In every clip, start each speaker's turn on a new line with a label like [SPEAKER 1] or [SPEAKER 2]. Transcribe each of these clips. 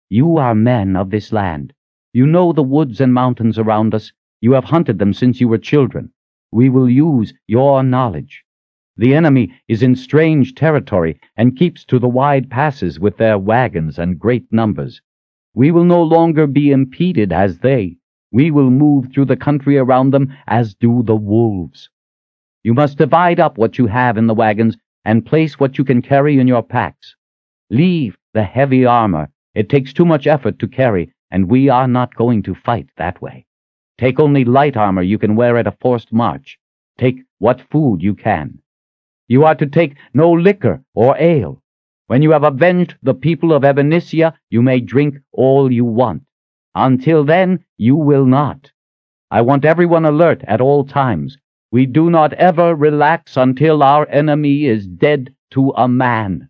[SPEAKER 1] You are men of this land. You know the woods and mountains around us. You have hunted them since you were children. We will use your knowledge. The enemy is in strange territory and keeps to the wide passes with their wagons and great numbers. We will no longer be impeded as they. We will move through the country around them as do the wolves. You must divide up what you have in the wagons and place what you can carry in your packs. Leave the heavy armor. It takes too much effort to carry, and we are not going to fight that way. Take only light armor you can wear at a forced march. Take what food you can. You are to take no liquor or ale. When you have avenged the people of Ebenesia, you may drink all you want. Until then, you will not. I want everyone alert at all times. We do not ever relax until our enemy is dead to a man.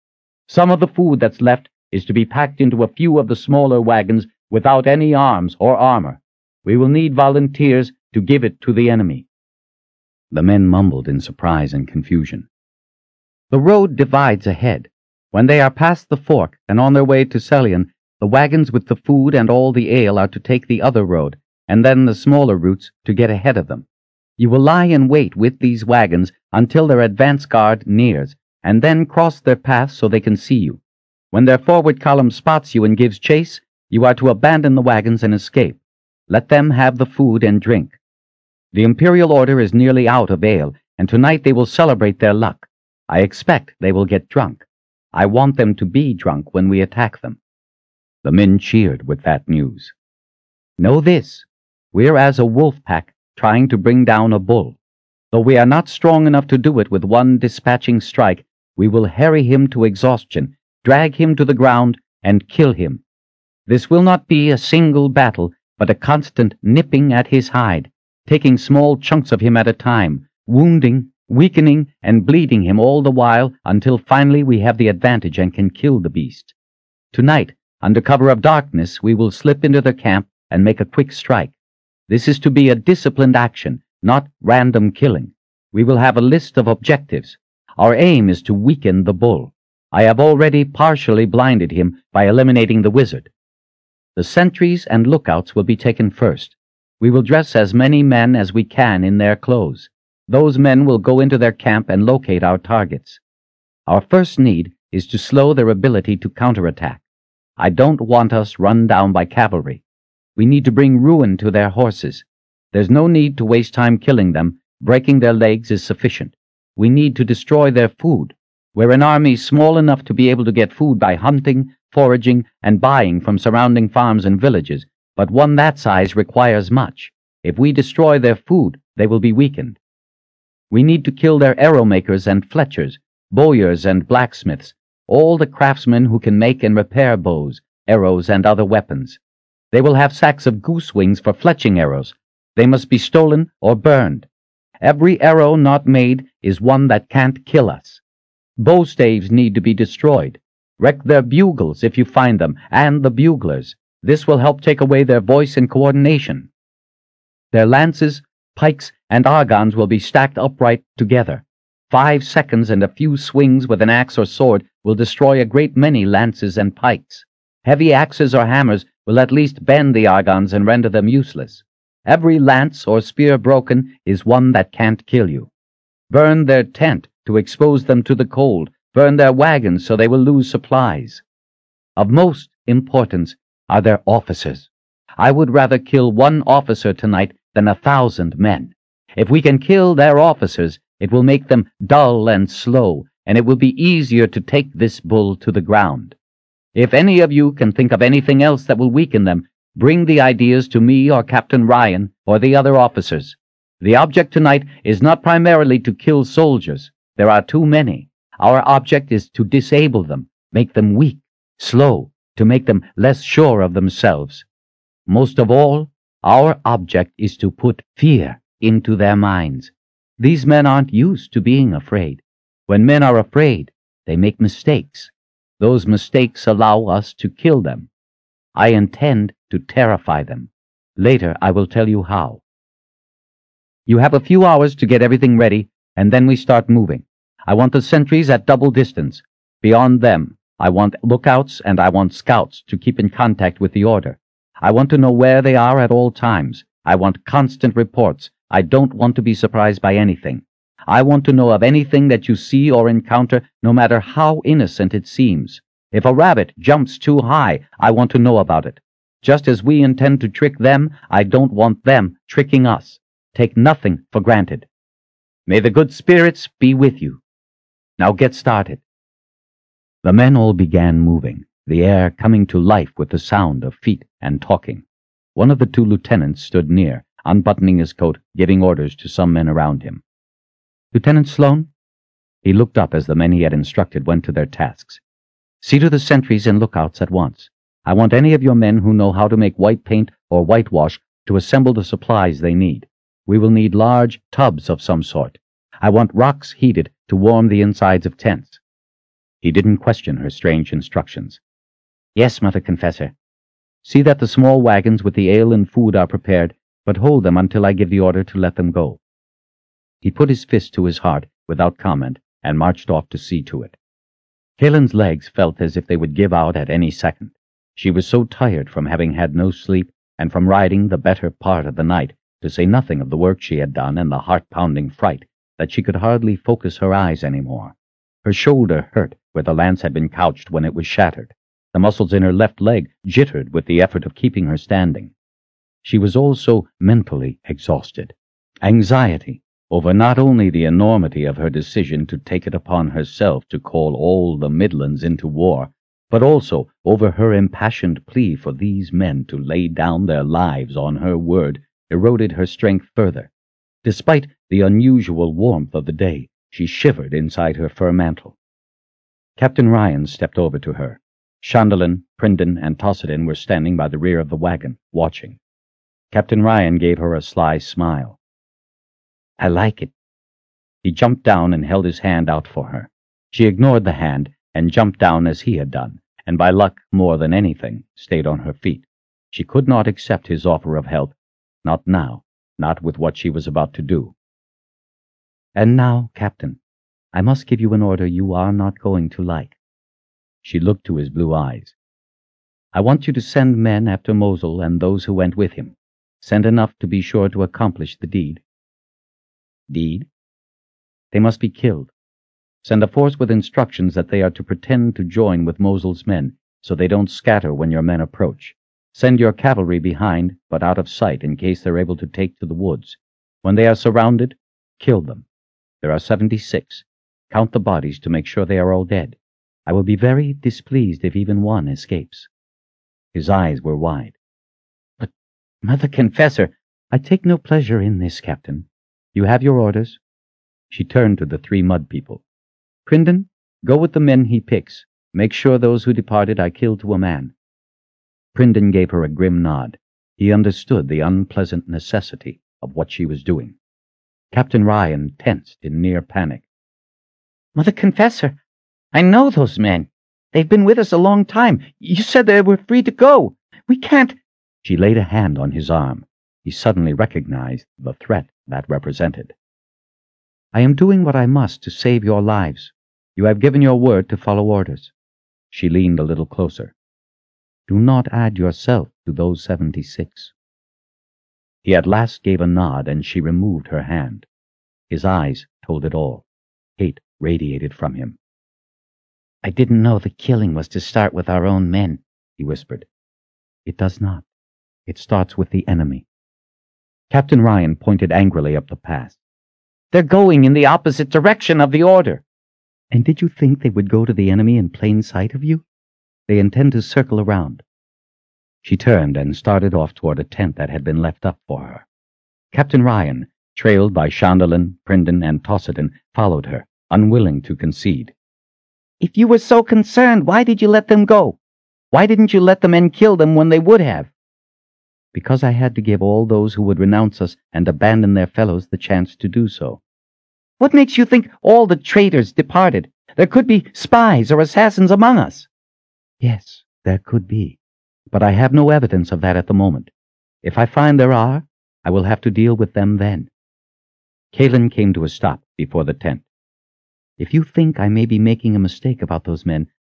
[SPEAKER 1] Some of the food that's left is to be packed into a few of the smaller wagons without any arms or armor. We will need volunteers to give it to the enemy." The men mumbled in surprise and confusion. The road divides ahead. When they are past the fork and on their way to Celion, the wagons with the food and all the ale are to take the other road, and then the smaller routes to get ahead of them. You will lie in wait with these wagons until their advance guard nears, and then cross their path so they can see you. When their forward column spots you and gives chase, you are to abandon the wagons and escape. Let them have the food and drink. The Imperial Order is nearly out of ale, and tonight they will celebrate their luck. I expect they will get drunk. I want them to be drunk when we attack them." The men cheered with that news. "Know this, we're as a wolf pack trying to bring down a bull. Though we are not strong enough to do it with one dispatching strike, we will harry him to exhaustion, drag him to the ground, and kill him. This will not be a single battle, but a constant nipping at his hide, taking small chunks of him at a time, wounding, weakening, and bleeding him all the while until finally we have the advantage and can kill the beast. Tonight, under cover of darkness, we will slip into their camp and make a quick strike. This is to be a disciplined action, not random killing. We will have a list of objectives. Our aim is to weaken the bull. I have already partially blinded him by eliminating the wizard. The sentries and lookouts will be taken first. We will dress as many men as we can in their clothes. Those men will go into their camp and locate our targets. Our first need is to slow their ability to counterattack. I don't want us run down by cavalry. We need to bring ruin to their horses. There's no need to waste time killing them. Breaking their legs is sufficient. We need to destroy their food. We're an army small enough to be able to get food by hunting, foraging, and buying from surrounding farms and villages, but one that size requires much. If we destroy their food, they will be weakened. We need to kill their arrow makers and fletchers, bowyers and blacksmiths, all the craftsmen who can make and repair bows, arrows, and other weapons. They will have sacks of goose wings for fletching arrows. They must be stolen or burned. Every arrow not made is one that can't kill us. Bow staves need to be destroyed. Wreck their bugles if you find them, and the buglers. This will help take away their voice and coordination. Their lances, pikes, and argons will be stacked upright together. 5 seconds and a few swings with an axe or sword will destroy a great many lances and pikes. Heavy axes or hammers will at least bend the argons and render them useless. Every lance or spear broken is one that can't kill you. Burn their tent to expose them to the cold. Burn their wagons so they will lose supplies. Of most importance are their officers. I would rather kill 1 officer tonight than 1,000 men. If we can kill their officers, it will make them dull and slow, and it will be easier to take this bull to the ground. If any of you can think of anything else that will weaken them, bring the ideas to me or Captain Ryan or the other officers. The object tonight is not primarily to kill soldiers. There are too many. Our object is to disable them, make them weak, slow, to make them less sure of themselves. Most of all, our object is to put fear into their minds. These men aren't used to being afraid. When men are afraid, they make mistakes. Those mistakes allow us to kill them. I intend to terrify them. Later, I will tell you how. You have a few hours to get everything ready, and then we start moving. I want the sentries at double distance. Beyond them, I want lookouts and I want scouts to keep in contact with the order. I want to know where they are at all times. I want constant reports. I don't want to be surprised by anything. I want to know of anything that you see or encounter, no matter how innocent it seems. If a rabbit jumps too high, I want to know about it. Just as we intend to trick them, I don't want them tricking us. Take nothing for granted. May the good spirits be with you. Now get started." The men all began moving, the air coming to life with the sound of feet and talking. One of the two lieutenants stood near, unbuttoning his coat, giving orders to some men around him. "Lieutenant Sloan?" He looked up as the men he had instructed went to their tasks. "See to the sentries and lookouts at once. I want any of your men who know how to make white paint or whitewash to assemble the supplies they need. We will need large tubs of some sort. I want rocks heated to warm the insides of tents." He didn't question her strange instructions. "Yes, Mother Confessor." "See that the small wagons with the ale and food are prepared, but hold them until I give the order to let them go." He put his fist to his heart without comment and marched off to see to it. Kalen's legs felt as if they would give out at any second. She was so tired from having had no sleep and from riding the better part of the night, to say nothing of the work she had done and the heart-pounding fright, that she could hardly focus her eyes any more. Her shoulder hurt where the lance had been couched when it was shattered. The muscles in her left leg jittered with the effort of keeping her standing. She was also mentally exhausted. Anxiety over not only the enormity of her decision to take it upon herself to call all the Midlands into war, but also over her impassioned plea for these men to lay down their lives on her word, eroded her strength further. Despite the unusual warmth of the day, she shivered inside her fur mantle. Captain Ryan stepped over to her. Chandolin, Pryndon, and Tossidin were standing by the rear of the wagon, watching. Captain Ryan gave her a sly smile. "I like it." He jumped down and held his hand out for her. She ignored the hand and jumped down as he had done, and by luck more than anything, stayed on her feet. She could not accept his offer of help, not now, not with what she was about to do. "And now, Captain, I must give you an order you are not going to like." She looked to his blue eyes. "I want you to send men after Mosul and those who went with him. Send enough to be sure to accomplish the deed." "Deed?" "They must be killed. Send a force with instructions that they are to pretend to join with Mosul's men, so they don't scatter when your men approach. Send your cavalry behind, but out of sight in case they're able to take to the woods. When they are surrounded, kill them. There are 76. Count the bodies to make sure they are all dead. I will be very displeased if even one escapes." His eyes were wide. "But, Mother Confessor, I take no pleasure in this, Captain. You have your orders." She turned to the 3 mud people. "Pryndon, go with the men he picks. Make sure those who departed are killed to a man." Pryndon gave her a grim nod. He understood the unpleasant necessity of what she was doing. Captain Ryan tensed in near panic. "Mother Confessor, I know those men. They've been with us a long time. You said they were free to go. We can't—" She laid a hand on his arm. He suddenly recognized the threat that represented. "I am doing what I must to save your lives. You have given your word to follow orders." She leaned a little closer. "Do not add yourself to those 76. He at last gave a nod, and she removed her hand. His eyes told it all. Hate radiated from him. "I didn't know the killing was to start with our own men," he whispered. "It does not. It starts with the enemy." Captain Ryan pointed angrily up the pass. "They're going in the opposite direction of the order." "And did you think they would go to the enemy in plain sight of you? They intend to circle around." She turned and started off toward a tent that had been left up for her. Captain Ryan, trailed by Chandolin, Pryndon, and Tossidin, followed her, unwilling to concede. "If you were so concerned, why did you let them go? Why didn't you let the men kill them when they would have?" "Because I had to give all those who would renounce us and abandon their fellows the chance to do so." "What makes you think all the traitors departed? There could be spies or assassins among us." "Yes, there could be. But I have no evidence of that at the moment. If I find there are, I will have to deal with them then." Kalen came to a stop before the tent. "If you think I may be making a mistake about those men,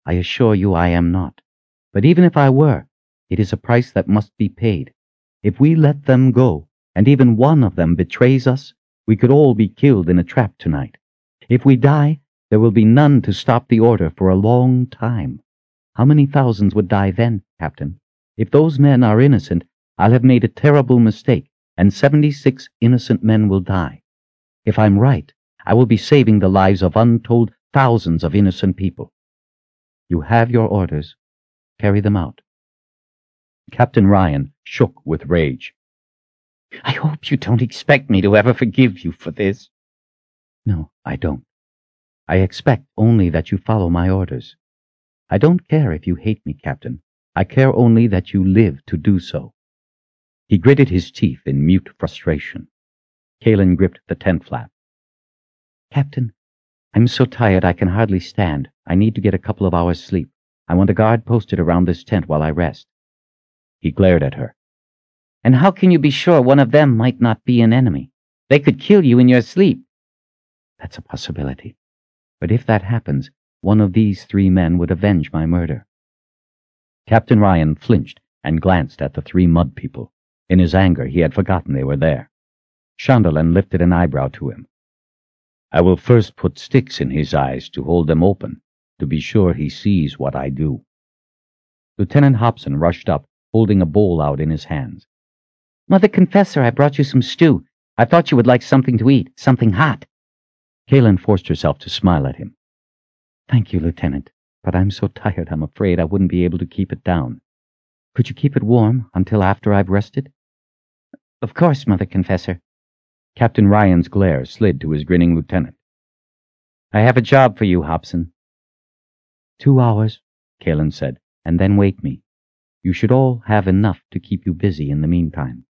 [SPEAKER 1] I assure you I am not. But even if I were, it is a price that must be paid. If we let them go, and even one of them betrays us, we could all be killed in a trap tonight. If we die, there will be none to stop the order for a long time. How many thousands would die then, Captain? If those men are innocent, I'll have made a terrible mistake, and 76 innocent men will die. If I'm right, I will be saving the lives of untold thousands of innocent people. You have your orders. Carry them out. Captain Ryan shook with rage. I hope you don't expect me to ever forgive you for this. No, I don't. I expect only that you follow my orders. I don't care if you hate me, Captain. I care only that you live to do so. He gritted his teeth in mute frustration. Kalen gripped the tent flap. Captain, I'm so tired I can hardly stand. I need to get a couple of hours' sleep. I want a guard posted around this tent while I rest. He glared at her. And how can you be sure one of them might not be an enemy? They could kill you in your sleep. That's a possibility. But if that happens, one of these 3 men would avenge my murder. Captain Ryan flinched and glanced at the 3 mud people. In his anger, he had forgotten they were there. Shondaland lifted an eyebrow to him. I will first put sticks in his eyes to hold them open, to be sure he sees what I do. Lieutenant Hobson rushed up, holding a bowl out in his hands. Mother Confessor, I brought you some stew. I thought you would like something to eat, something hot. Kalen forced herself to smile at him. Thank you, Lieutenant, but I'm so tired I'm afraid I wouldn't be able to keep it down. Could you keep it warm until after I've rested? Of course, Mother Confessor. Captain Ryan's glare slid to his grinning lieutenant. I have a job for you, Hobson. 2 hours, Kalen said, and then wake me. You should all have enough to keep you busy in the meantime.